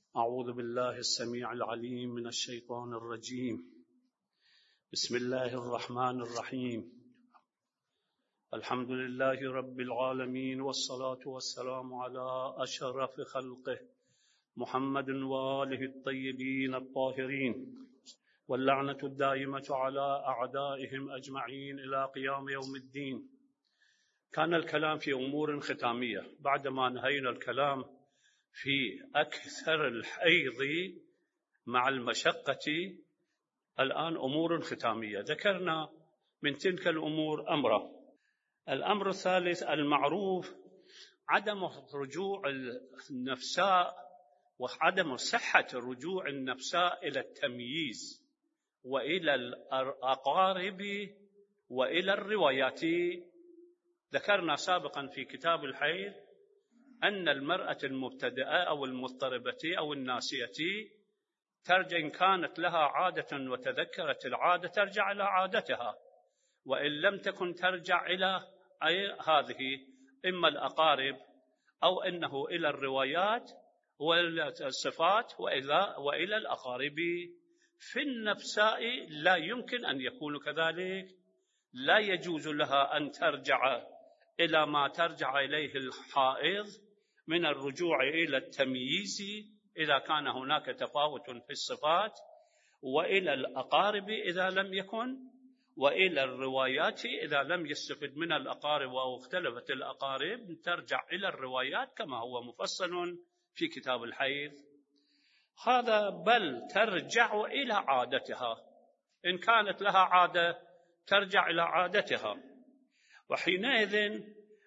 أعوذ بالله السميع العليم من الشيطان الرجيم. بسم الله الرحمن الرحيم. الحمد لله رب العالمين، والصلاة والسلام على أشرف خلقه محمد وآله الطيبين الطاهرين، واللعنة الدائمة على أعدائهم أجمعين إلى قيام يوم الدين. كان الكلام في أمور ختامية بعدما نهينا الكلام في أكثر الحيض مع المشقة. الآن أمور ختامية ذكرنا من تلك الأمور أمرا. الأمر الثالث المعروف عدم رجوع النفساء وعدم صحة رجوع النفساء إلى التمييز وإلى الأقارب وإلى الروايات. ذكرنا سابقا في كتاب الحيض أن المرأة المبتدئة أو المضطربة أو الناسية ترجع، إن كانت لها عادة وتذكرت العادة ترجع إلى عادتها، وإن لم تكن ترجع إلى هذه إما الأقارب أو إنه إلى الروايات والصفات وإلى الأقارب. في النفساء لا يمكن أن يكون كذلك، لا يجوز لها أن ترجع إلى ما ترجع إليه الحائض من الرجوع إلى التمييز إذا كان هناك تفاوت في الصفات، وإلى الأقارب إذا لم يكن، وإلى الروايات إذا لم يستفد من الأقارب أو اختلفت الأقارب ترجع إلى الروايات كما هو مفصل في كتاب الحيض. هذا بل ترجع إلى عادتها، إن كانت لها عادة ترجع إلى عادتها، وحينئذ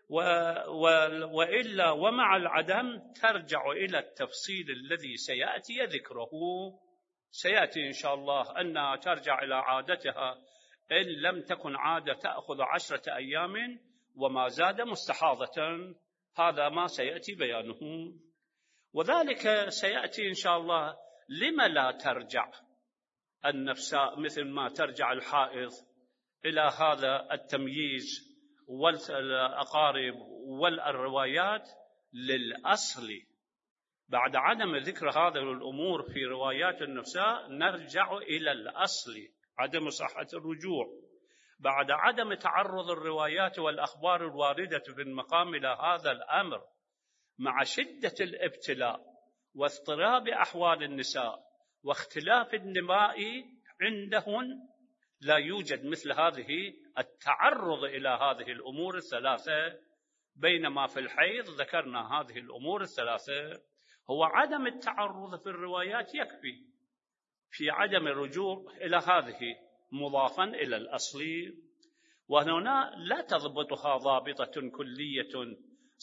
وإلا ومع العدم ترجع إلى التفصيل الذي سيأتي ذكره. سيأتي إن شاء الله أنها ترجع إلى عادتها إن لم تكن عادة تأخذ 10 أيام وما زاد مستحاضة. هذا ما سيأتي بيانه، وذلك سيأتي إن شاء الله. لما لا ترجع النفساء مثل ما ترجع الحائض إلى هذا التمييز والأقارب والروايات؟ للأصل بعد عدم ذكر هذه الأمور في روايات النفساء نرجع إلى الأصل، عدم صحة الرجوع بعد عدم تعرض الروايات والأخبار الواردة في المقام إلى هذا الأمر، مع شدة الابتلاء واضطراب أحوال النساء واختلاف النماء عندهن. لا يوجد مثل هذه التعرض إلى هذه الأمور الثلاثة، بينما في الحيض ذكرنا هذه الأمور الثلاثة. هو عدم التعرض في الروايات يكفي في عدم الرجوع إلى هذه مضافا إلى الأصل، وهنا لا تضبطها ضابطة كلية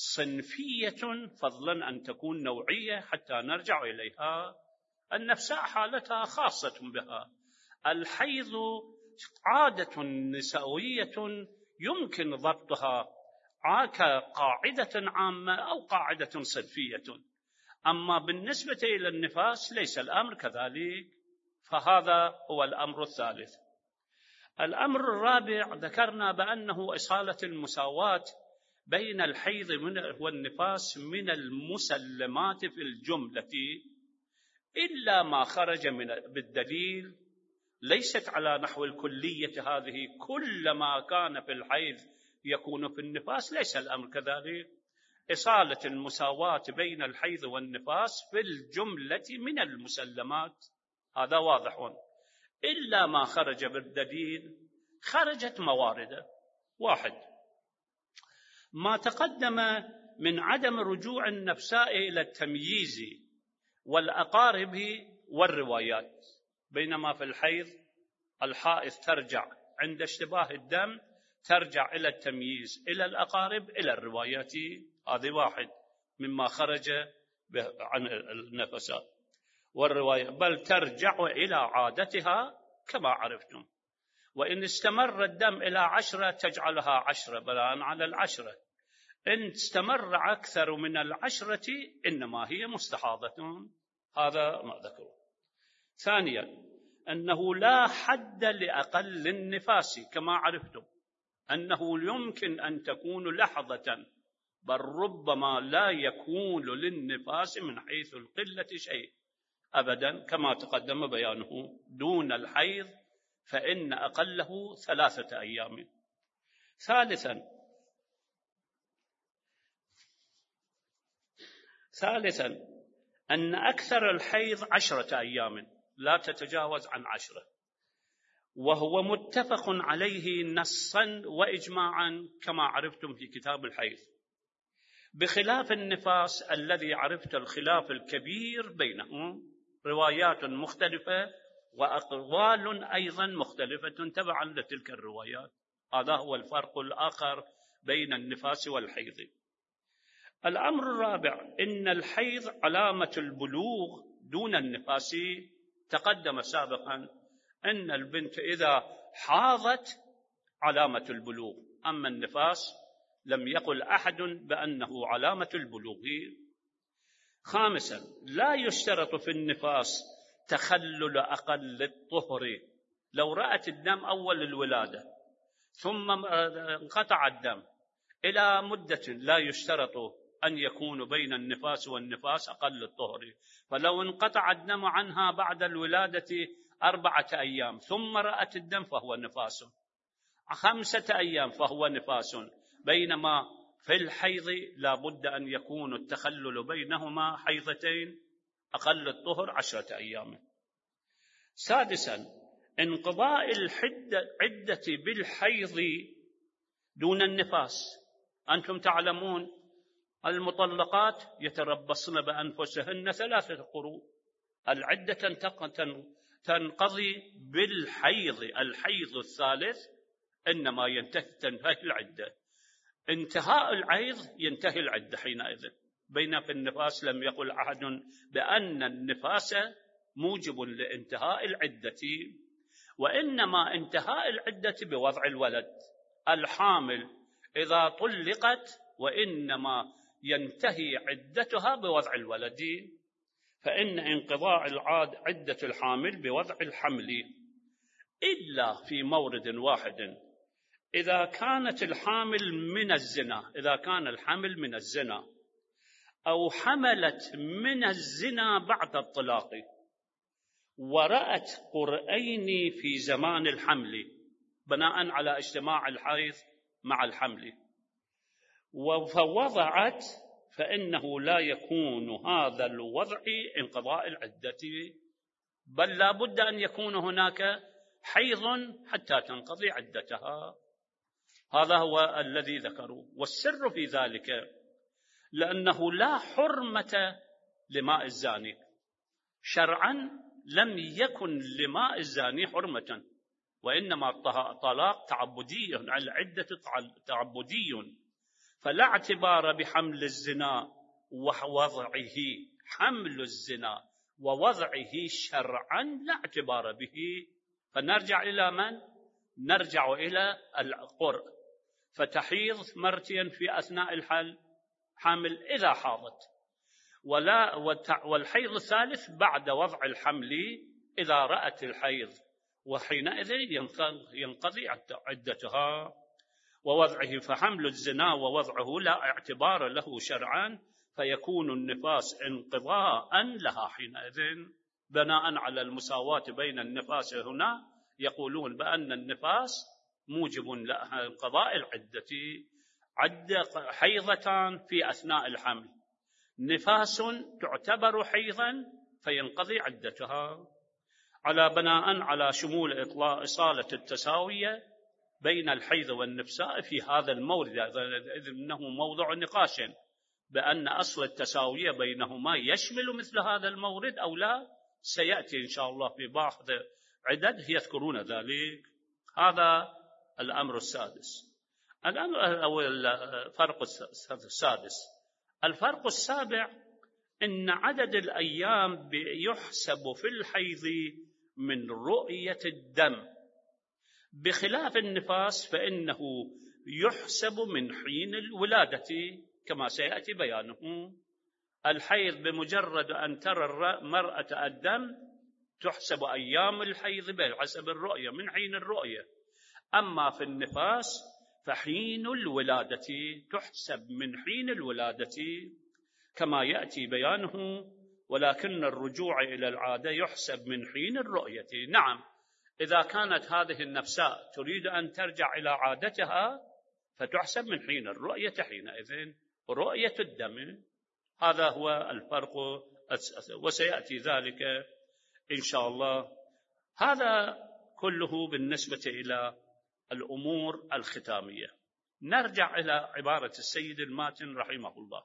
صنفية فضلا أن تكون نوعية حتى نرجع إليها. النفساء حالتها خاصة بها. الحيض عادة نسوية يمكن ضبطها كقاعدة عامة أو قاعدة صنفية، أما بالنسبة إلى النفاس ليس الأمر كذلك. فهذا هو الأمر الثالث. الأمر الرابع ذكرنا بأنه إصالة المساواة بين الحيض والنفاس من المسلمات في الجملة، إلا ما خرج بالدليل، ليست على نحو الكلية هذه كل ما كان في الحيض يكون في النفاس، ليس الأمر كذلك. إصالة المساواة بين الحيض والنفاس في الجملة من المسلمات، هذا واضح. إلا ما خرج بالدليل خرجت موارده. واحد، ما تقدم من عدم رجوع النفساء إلى التمييز والأقارب والروايات، بينما في الحيض الحائض ترجع عند اشتباه الدم ترجع إلى التمييز، إلى الأقارب، إلى الروايات. هذه واحد مما خرج عن النفساء والرواية، بل ترجع إلى عادتها كما عرفتم. وإن استمر الدم إلى 10 تجعلها 10 بناء على 10، إن استمر أكثر من 10 إنما هي مستحاضة. هذا ما ذكره. ثانيا، أنه لا حد لأقل النفاس كما عرفتم، أنه يمكن أن تكون لحظة، بل ربما لا يكون للنفاس من حيث القلة شيء، أبدا كما تقدم بيانه. دون الحيض فإن أقله 3 أيام. ثالثا أن أكثر الحيض 10 أيام لا تتجاوز عن 10، وهو متفق عليه نصا وإجماعا كما عرفتم في كتاب الحيض، بخلاف النفاس الذي عرفت الخلاف الكبير بينهم، روايات مختلفة وأقوال أيضا مختلفة تبعا لتلك الروايات. هذا هو الفرق الآخر بين النفاس والحيض. الأمر الرابع، إن الحيض علامة البلوغ دون النفاس. تقدم سابقا أن البنت إذا حاضت علامة البلوغ، أما النفاس لم يقل أحد بأنه علامة البلوغ. خامسا، لا يشترط في النفاس تخلل أقل الطهر. لو رأت الدم أول الولادة ثم انقطع الدم إلى مدة، لا يشترط أن يكون بين النفاس والنفاس أقل الطهر، فلو انقطع الدم عنها بعد الولادة 4 أيام ثم رأت الدم فهو نفاس، 5 أيام فهو نفاس، بينما في الحيض لا بد أن يكون التخلل بينهما حيضتين أقل الطهر 10 أيام. سادسا، انقضاء العدة بالحيض دون النفاس. أنتم تعلمون المطلقات يتربصن بأنفسهن 3 قروء، العدة تنقضي بالحيض. الحيض الثالث إنما تنتهي العدة، انتهاء الحيض ينتهي العدة حينئذ. بين في النفاس لم يقل أحد بأن النفاس موجب لانتهاء العدة، وإنما انتهاء العدة بوضع الولد. الحامل إذا طلقت وإنما ينتهي عدتها بوضع الولد، فإن انقضاء عدة الحامل بوضع الحمل، إلا في مورد واحد، إذا كانت الحامل من الزنا، إذا كان الحمل من الزنا أو حملت من الزنا بعد الطلاق ورأت قرئين في زمان الحمل بناء على اجتماع الحيض مع الحمل فوضعت، فإنه لا يكون هذا الوضع انقضاء العدة، بل لا بد أن يكون هناك حيض حتى تنقضي عدتها. هذا هو الذي ذكروا، والسر في ذلك لأنه لا حرمة لماء الزاني شرعا، لم يكن لماء الزاني حرمة، وإنما الطلاق تعبدي، العدة تعبدي، فلا اعتبار بحمل الزنا ووضعه. حمل الزنا ووضعه شرعا لا اعتبار به، فنرجع إلى من؟ نرجع إلى القرء، فتحيض مرتين في أثناء الحمل إذا حاضت، والحيض الثالث بعد وضع الحمل إذا رأت الحيض، وحينئذ ينقضي عدتها ووضعه. فحمل الزنا ووضعه لا اعتبار له شرعا، فيكون النفاس انقضاء لها حينئذ. بناء على المساواة بين النفاس هنا يقولون بأن النفاس موجب لها انقضاء العدة، حيضتان في أثناء الحمل، نفاس تعتبر حيضا فينقضي عدتها، على بناء على شمول إصالة التساوية بين الحيض والنفساء في هذا المورد، إذ إنه موضوع نقاش بأن أصل التساوية بينهما يشمل مثل هذا المورد أو لا، سيأتي إن شاء الله في بعض عدد يذكرون ذلك. هذا الأمر السادس. الأمر أو الفرق السادس. الفرق السابع، إن عدد الأيام يحسب في الحيض من رؤية الدم، بخلاف النفاس فإنه يحسب من حين الولادة كما سيأتي بيانه. الحيض بمجرد أن ترى المرأة الدم تحسب أيام الحيض بحسب الرؤية من حين الرؤية، أما في النفاس فحين الولادة تحسب من حين الولادة كما يأتي بيانه. ولكن الرجوع إلى العادة يحسب من حين الرؤية. نعم، إذا كانت هذه النفساء تريد أن ترجع إلى عادتها فتحسب من حين الرؤية، حينئذ رؤية الدم. هذا هو الفرق، وسيأتي ذلك إن شاء الله. هذا كله بالنسبة إلى الأمور الختامية. نرجع إلى عبارة السيد الماتن رحمه الله: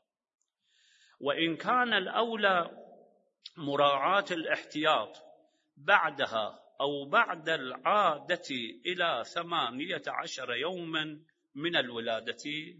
وإن كان الأولى مراعاة الاحتياط بعدها أو بعد العادة إلى 18 يوما من الولادة.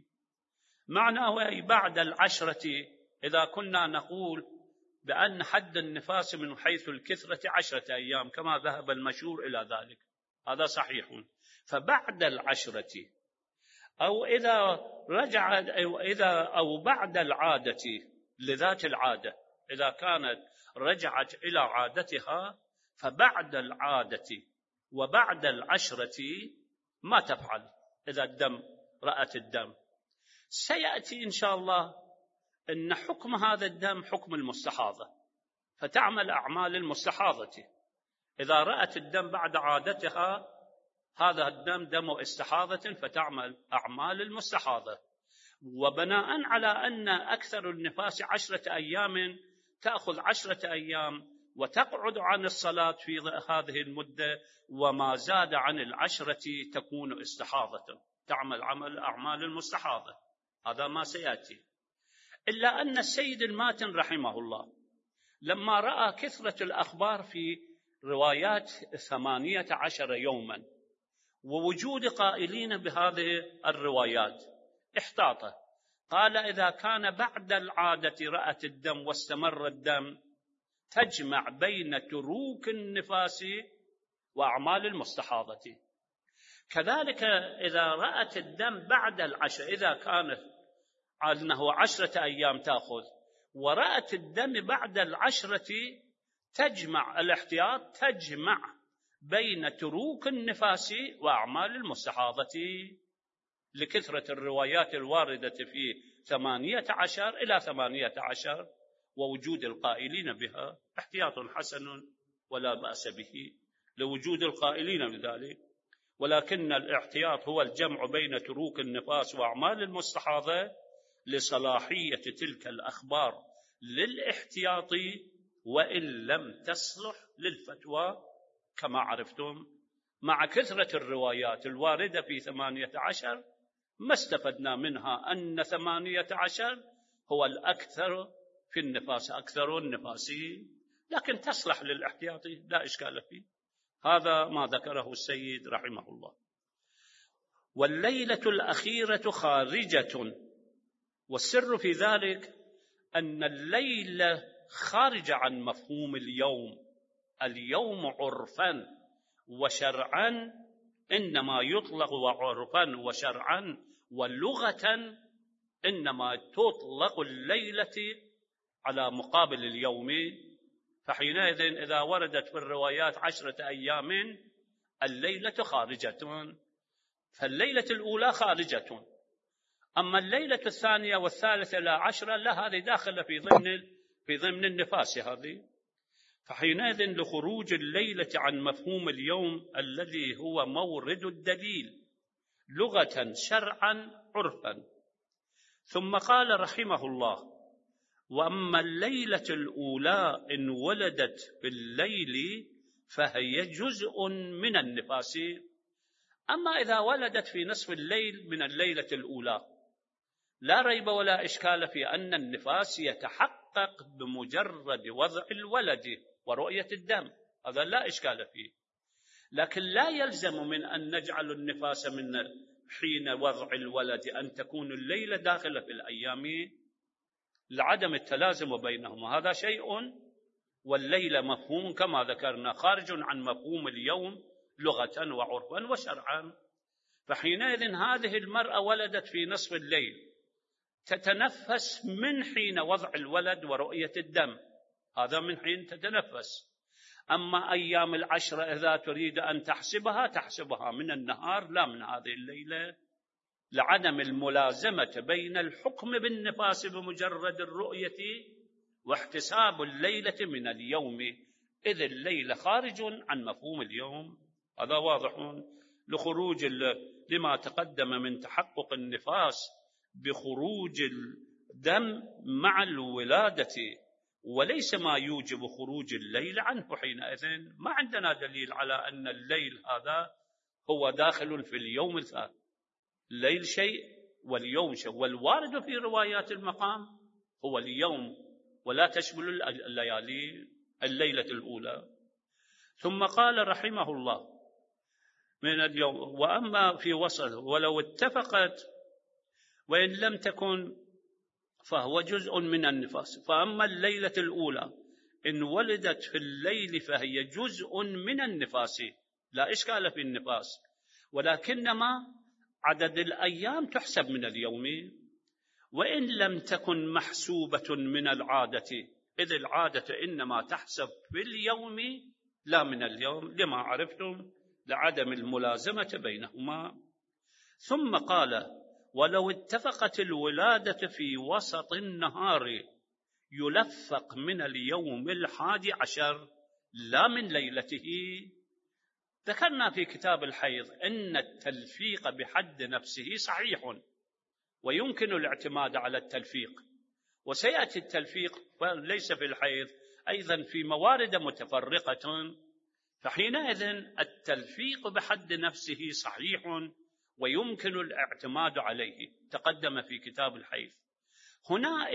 معناه أي بعد 10. إذا كنا نقول بأن حد النفاس من حيث الكثرة 10 أيام كما ذهب المشهور إلى ذلك، هذا صحيح. فبعد 10 أو إذا رجعت أو بعد العادة لذات العادة، إذا كانت رجعت إلى عادتها فبعد العادة وبعد 10 ما تفعل. إذا الدم رأت الدم، سيأتي إن شاء الله أن حكم هذا الدم حكم المستحاضة، فتعمل أعمال المستحاضة. إذا رأت الدم بعد عادتها هذا الدم دم استحاضة فتعمل أعمال المستحاضة. وبناء على أن أكثر النفاس 10 أيام تأخذ 10 أيام وتقعد عن الصلاة في هذه المدة، وما زاد عن 10 تكون استحاضة، تعمل أعمال المستحاضة. هذا ما سيأتي. إلا أن السيد الماتن رحمه الله لما رأى كثرة الأخبار في روايات 18 يوما ووجود قائلين بهذه الروايات احتاط، قال: إذا كان بعد العادة رأت الدم واستمر الدم تجمع بين تروك النفاس وأعمال المستحاضة. كذلك إذا رأت الدم بعد 10، إذا كانت أنه 10 أيام تأخذ ورأت الدم بعد 10 تجمع الاحتياط، تجمع بين تروك النفاس وأعمال المستحاضة، لكثرة الروايات الواردة في 18 إلى 18 ووجود القائلين بها. احتياط حسن ولا بأس به لوجود القائلين بذلك، ولكن الاحتياط هو الجمع بين تروك النفاس وأعمال المستحاضة لصلاحية تلك الأخبار للاحتياط، وإن لم تصلح للفتوى كما عرفتم. مع كثرة الروايات الواردة في 18 ما استفدنا منها أن 18 هو الأكثر في النفاس، أكثر النفاس، لكن تصلح للاحتياط لا إشكال فيه. هذا ما ذكره السيد رحمه الله. والليلة الأخيرة خارجة، والسر في ذلك أن الليلة خارجة عن مفهوم اليوم. اليوم عرفا وشرعا إنما يطلق، وعرفا وشرعا ولغة إنما تطلق الليلة على مقابل اليوم. فحينئذ إذا وردت في الروايات 10 أيام الليلة خارجة، فالليلة الأولى خارجة. أما الليلة الثانية والثالثة إلى 10 لا، هذه داخلة في ضمن النفاس هذه. فحينئذ لخروج الليلة عن مفهوم اليوم الذي هو مورد الدليل لغة شرعا عرفا. ثم قال رحمه الله: وأما الليلة الأولى إن ولدت بالليل فهي جزء من النفاس. أما إذا ولدت في نصف الليل من الليلة الأولى لا ريب ولا إشكال في أن النفاس يتحقق بمجرد وضع الولد ورؤية الدم، هذا لا إشكال فيه. لكن لا يلزم من أن نجعل النفاس من حين وضع الولد أن تكون الليلة داخلة في الأيام لعدم التلازم بينهما، هذا شيء. والليلة مفهوم كما ذكرنا خارج عن مفهوم اليوم لغة وعرفا وشرعا. فحينئذ هذه المرأة ولدت في نصف الليل تتنفس من حين وضع الولد ورؤية الدم، هذا من حين تتنفس. أما أيام 10 إذا تريد أن تحسبها من النهار لا من هذه الليلة، لعدم الملازمة بين الحكم بالنفاس بمجرد الرؤية واحتساب الليلة من اليوم، إذ الليل خارج عن مفهوم اليوم. هذا واضح لخروج لما تقدم من تحقق النفاس بخروج الدم مع الولادة، وليس ما يوجب خروج الليل عنه. حينئذ ما عندنا دليل على أن الليل هذا هو داخل في اليوم الثاني. الليل شيء واليوم شيء، والوارد في روايات المقام هو اليوم ولا تشمل الليالي الليلة الأولى. ثم قال رحمه الله من اليوم: وأما في وسط ولو اتفقت وإن لم تكن فهو جزء من النفاس. فأما الليلة الأولى إن ولدت في الليل فهي جزء من النفاس، لا إشكال في النفاس، ولكنما عدد الأيام تحسب من اليوم، وإن لم تكن محسوبة من العادة، إذ العادة إنما تحسب في اليوم لا من اليوم، لما عرفتم لعدم الملازمة بينهما. ثم قال: ولو اتفقت الولادة في وسط النهار يلفق من اليوم 11 لا من ليلته. ذكرنا في كتاب الحيض أن التلفيق بحد نفسه صحيح ويمكن الاعتماد على التلفيق، وسيأتي التلفيق ليس في الحيض أيضا في موارد متفرقة، فحينئذ التلفيق بحد نفسه صحيح ويمكن الاعتماد عليه، تقدم في كتاب الحيض. هنا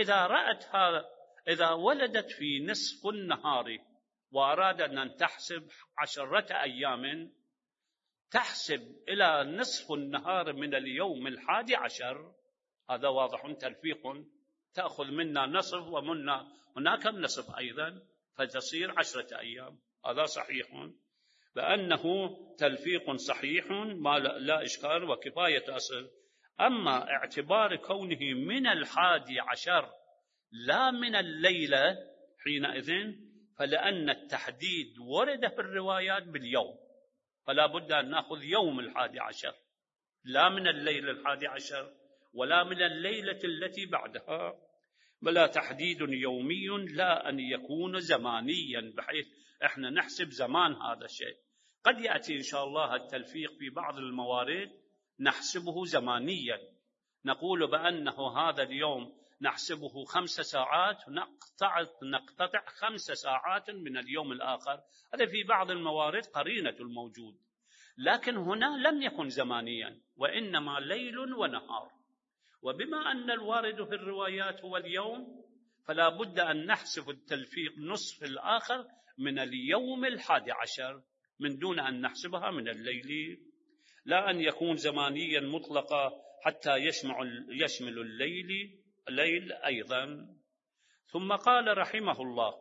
إذا ولدت في نصف النهار وأراد أن تحسب 10 أيام، تحسب إلى نصف النهار من اليوم 11، هذا واضح تلفيق، تأخذ منا نصف ومنا هناك نصف أيضا، فتصير 10 أيام. هذا صحيح بأنه تلفيق صحيح ما لا إشكال وكفاية أصل. أما اعتبار كونه من 11 لا من الليلة حينئذ، فلأن التحديد ورد في الروايات باليوم، فلا بد أن نأخذ يوم 11 لا من الليلة 11 ولا من الليلة التي بعدها، بلا تحديد يومي لا أن يكون زمانيا بحيث احنا نحسب زمان هذا الشيء. قد يأتي إن شاء الله التلفيق في بعض الموارد نحسبه زمانيا، نقول بأنه هذا اليوم نحسبه 5 ساعات، نقتطع 5 ساعات من اليوم الآخر، هذا في بعض الموارد قرينة الموجود. لكن هنا لم يكن زمانيا وإنما ليل ونهار، وبما أن الوارد في الروايات هو اليوم فلا بد أن نحسب التلفيق نصف الآخر من اليوم 11 من دون أن نحسبها من الليل، لا أن يكون زمانيا مطلقا حتى يشمل الليل أيضا. ثم قال رحمه الله: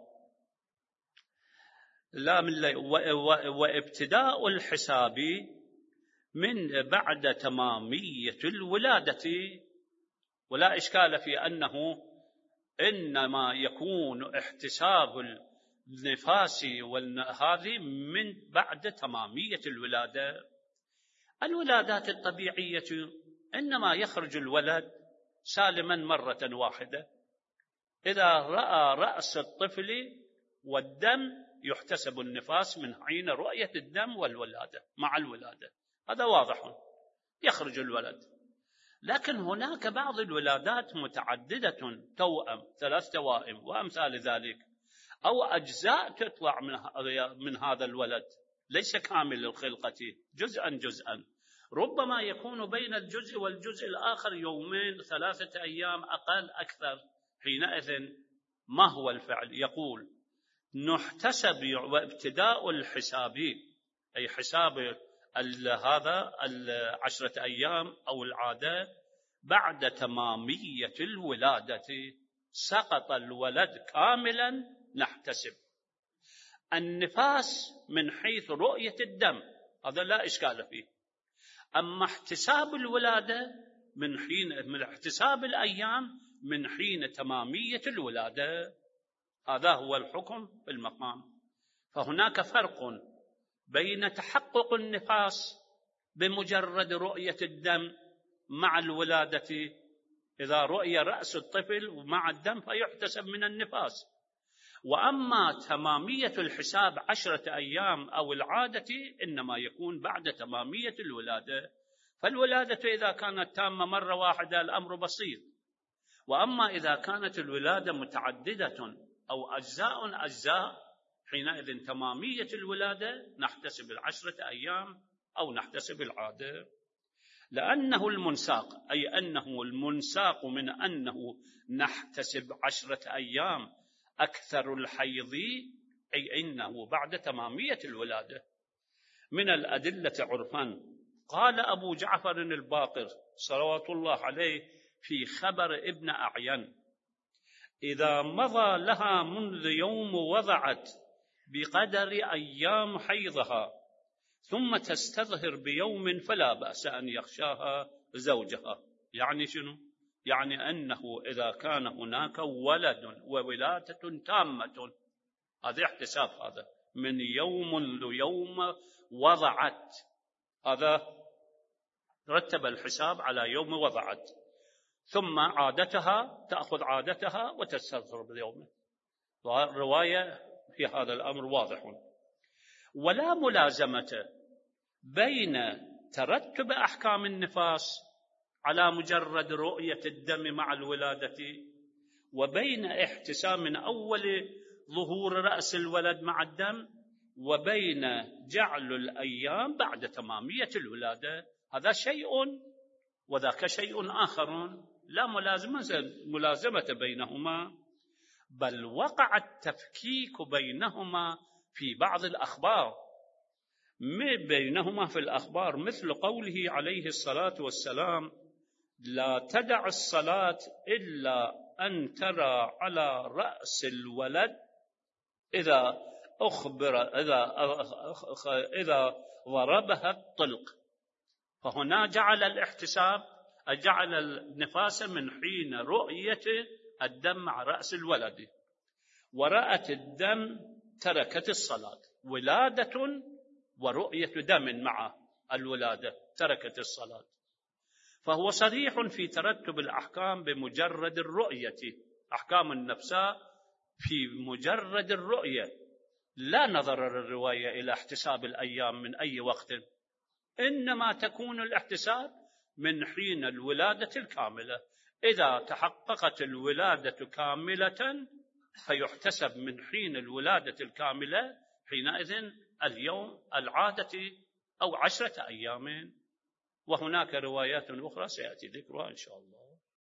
لا من وابتداء الحساب من بعد تمامية الولادة، ولا إشكال في أنه إنما يكون احتساب النفاس هذه من بعد تمامية الولادة. الولادات الطبيعية إنما يخرج الولد سالما مرة واحدة، إذا رأى رأس الطفل والدم يحتسب النفاس من حين رؤية الدم والولادة مع الولادة، هذا واضح يخرج الولد. لكن هناك بعض الولادات متعددة، توأم 3 توائم وأمثال ذلك، أو أجزاء تطلع من هذا الولد ليس كامل الخلقة، جزءا، ربما يكون بين الجزء والجزء الآخر 2 3 أيام أقل أكثر. حينئذ ما هو الفعل؟ يقول: نحتسب وابتداء الحساب أي حساب هذا 10 أيام أو العادة بعد تمامية الولادة، سقط الولد كاملا نحتسب النفاس من حيث رؤية الدم، هذا لا إشكال فيه. أما احتساب الولادة من احتساب الأيام من حين تمامية الولادة، هذا هو الحكم في المقام. فهناك فرق بين تحقق النفاس بمجرد رؤية الدم مع الولادة، إذا رؤي رأس الطفل ومع الدم فيحتسب من النفاس، وأما تمامية الحساب 10 أيام أو العادة إنما يكون بعد تمامية الولادة. فالولادة إذا كانت تامة مرة واحدة الأمر بسيط، وأما إذا كانت الولادة متعددة أو أجزاء حينئذ تمامية الولادة نحتسب 10 أيام أو نحتسب العادة. لأنه المنساق، أي أنه المنساق من أنه نحتسب 10 أيام أكثر الحيض، أي أنه بعد تمامية الولادة. من الأدلة عرفا قال أبو جعفر الباقر صلوات الله عليه في خبر ابن أعين: إذا مضى لها منذ يوم وضعت بقدر أيام حيضها ثم تستظهر بيوم فلا بأس أن يخشاها زوجها. يعني شنو؟ يعني أنه إذا كان هناك ولد وولادة تامة، هذا احتساب، هذا من يوم ليوم وضعت، هذا رتب الحساب على يوم وضعت، ثم عادتها تأخذ عادتها وتستظهر باليوم. والرواية في هذا الأمر واضح. ولا ملازمة بين ترتب أحكام النفاس على مجرد رؤية الدم مع الولادة وبين احتساب من أول ظهور رأس الولد مع الدم وبين جعل الأيام بعد تمامية الولادة. هذا شيء وذاك شيء آخر، لا ملازمة بينهما، بل وقع التفكيك بينهما في بعض الأخبار، بينهما في الأخبار، مثل قوله عليه الصلاة والسلام: لا تدع الصلاة إلا أن ترى على رأس الولد إذا ضربها الطلق. فهنا جعل الاحتساب، جعل النفاس من حين رؤية الدم مع رأس الولد، ورأت الدم تركت الصلاة، ولادة ورؤية دم مع الولادة تركت الصلاة. فهو صريح في ترتب الأحكام بمجرد الرؤية، أحكام النفساء في مجرد الرؤية، لا نظر للرواية إلى احتساب الأيام من أي وقت، إنما تكون الاحتساب من حين الولادة الكاملة. إذا تحققت الولادة كاملة فيحتسب من حين الولادة الكاملة، حينئذ اليوم العادة أو 10 أيام. وهناك روايات أخرى سيأتي ذكرها إن شاء الله.